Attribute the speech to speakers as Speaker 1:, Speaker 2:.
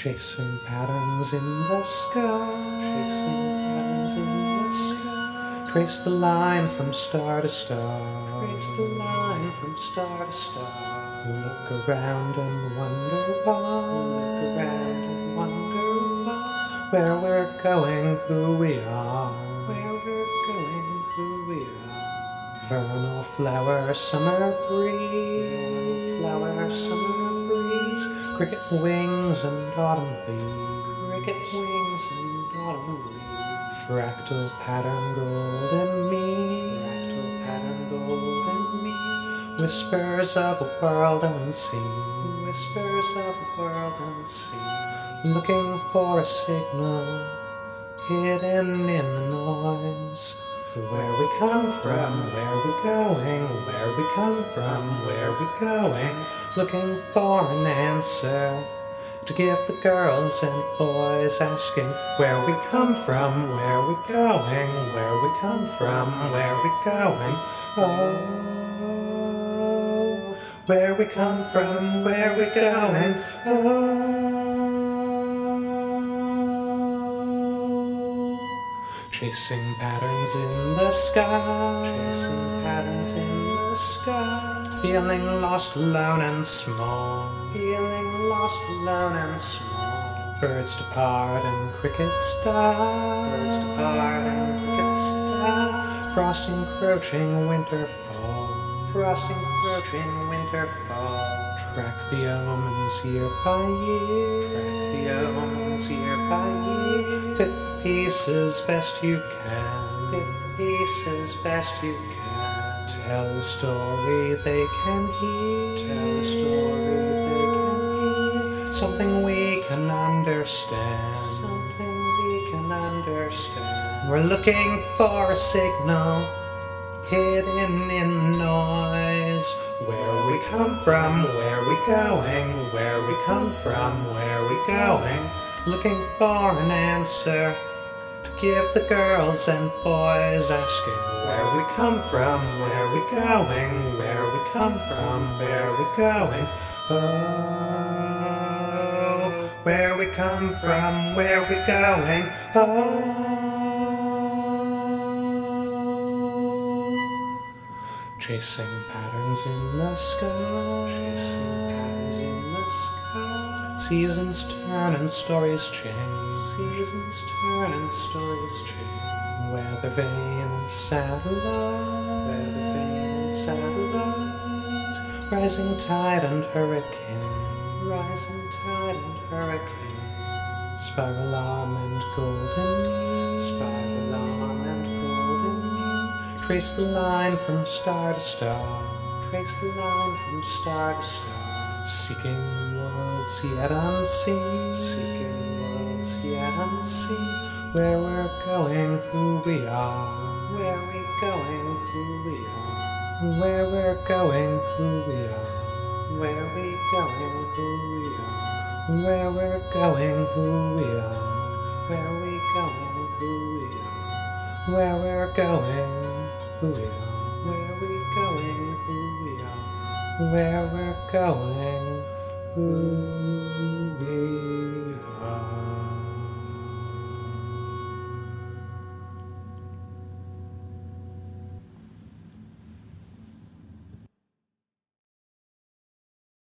Speaker 1: Chasing patterns in the sky.
Speaker 2: Chasing patterns in the sky.
Speaker 1: Trace the line from star to star.
Speaker 2: Trace the line from star to star.
Speaker 1: Look around and wonder why.
Speaker 2: Look around and wonder why.
Speaker 1: Where we're going, who we are.
Speaker 2: Where we're going, who we are.
Speaker 1: Vernal flower, summer breeze.
Speaker 2: Flower, summer breeze.
Speaker 1: Cricket wings and autumn leaves.
Speaker 2: Cricket wings and autumn leaves.
Speaker 1: Fractal pattern golden me.
Speaker 2: Fractal pattern golden me.
Speaker 1: Whispers of a world unseen.
Speaker 2: Whispers of a world unseen.
Speaker 1: Looking for a signal hidden in the noise. Where we come from, where we going, where we come from, where we going. Looking for an answer to give the girls and boys, asking where we come from, where we going, where we come from, where we going. Oh, where we come from, where we going. Oh, chasing patterns in the sky.
Speaker 2: Chasing patterns in the sky.
Speaker 1: Feeling lost, alone and small.
Speaker 2: Feeling lost, alone and small.
Speaker 1: Birds depart and crickets die.
Speaker 2: Birds depart and crickets die.
Speaker 1: Frost encroaching, winter fall.
Speaker 2: Frost encroaching, winter fall.
Speaker 1: Track the omens year by year.
Speaker 2: Track the omens year by year.
Speaker 1: Fit the pieces best you can.
Speaker 2: Fit the pieces best you can.
Speaker 1: Tell a story they can hear.
Speaker 2: Tell a story they can hear.
Speaker 1: Something we can understand.
Speaker 2: Something we can understand.
Speaker 1: We're looking for a signal hidden in the noise. Where we come from, where we going, where we come from, where we going. Looking for an answer to give the girls and boys, asking where we come from, where we going, where we come from, where we going. Oh, where we come from, where we going. Oh, chasing patterns in the sky.
Speaker 2: Chasing patterns in the sky.
Speaker 1: Seasons turn and stories change.
Speaker 2: Seasons turn and stories change.
Speaker 1: Weather vane and satellite.
Speaker 2: Weather vane and satellite.
Speaker 1: Rising tide and hurricane.
Speaker 2: Rising tide and hurricane.
Speaker 1: Spiral arm and golden knee.
Speaker 2: Spiral arm and golden knee.
Speaker 1: Trace the line from star to star.
Speaker 2: Trace the line from star to star.
Speaker 1: Seeking worlds yet unseen.
Speaker 2: Seeking worlds yet unseen.
Speaker 1: Where we're going, who we are.
Speaker 2: Where we going, who we are.
Speaker 1: Where we're going, who we are.
Speaker 2: Where we going, who we are.
Speaker 1: Where we're going, who we are.
Speaker 2: Where we going, who we are.
Speaker 1: Where we're going, who we are.
Speaker 2: Where we going, who we are.
Speaker 1: Where we're going, who